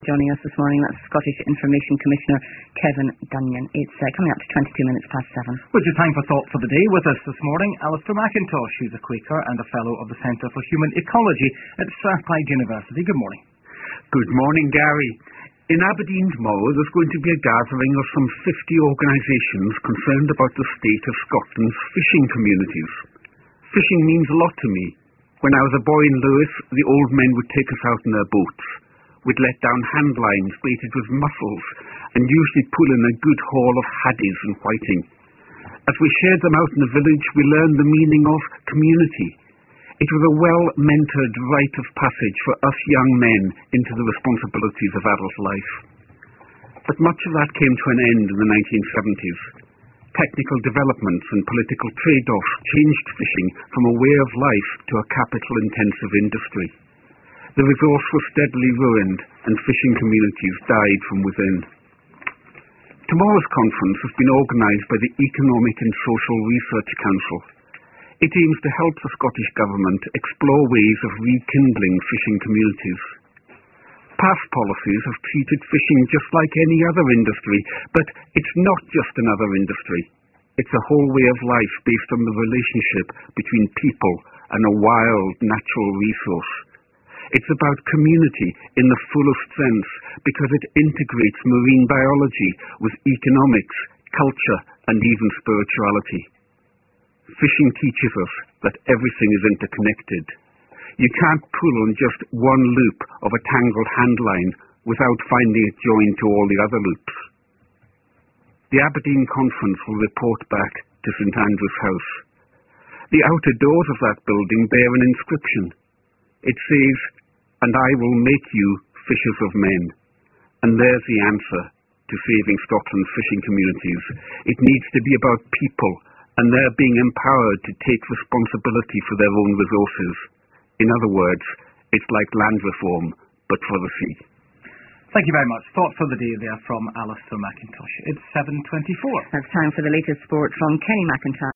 Joining us this morning, that's Scottish Information Commissioner Kevin Dunyan. It's coming up to 22 minutes past 7. Which is time for Thought for the Day. With us this morning, Alistair McIntosh, who's a Quaker and a Fellow of the Centre for Human Ecology at Strathclyde University. Good morning. Good morning, Gary. In Aberdeen's Moor, there's going to be a gathering of some 50 organisations concerned about the state of Scotland's fishing communities. Fishing means a lot to me. When I was a boy in Lewis, the old men would take us out in their boats. We'd let down hand lines weighted with mussels and usually pull in a good haul of haddies and whiting. As we shared them out in the village, we learned the meaning of community. It was a well-mentored rite of passage for us young men into the responsibilities of adult life. But much of that came to an end in the 1970s. Technical developments and political trade-offs changed fishing from a way of life to a capital-intensive industry. The resource was steadily ruined, and fishing communities died from within. Tomorrow's conference has been organised by the Economic and Social Research Council. It aims to help the Scottish Government explore ways of rekindling fishing communities. Past policies have treated fishing just like any other industry, but it's not just another industry. It's a whole way of life based on the relationship between people and a wild natural resource. It's about community in the fullest sense because it integrates marine biology with economics, culture, and even spirituality. Fishing teaches us that everything is interconnected. You can't pull on just one loop of a tangled handline without finding it joined to all the other loops. The Aberdeen Conference will report back to St Andrew's House. The outer doors of that building bear an inscription. It says, "And I will make you fishers of men." And there's the answer to saving Scotland's fishing communities. It needs to be about people and their being empowered to take responsibility for their own resources. In other words, it's like land reform, but for the sea. Thank you very much. Thought for the Day there from Alistair McIntosh. It's 7:24. That's time for the latest sport from Kenny McIntyre.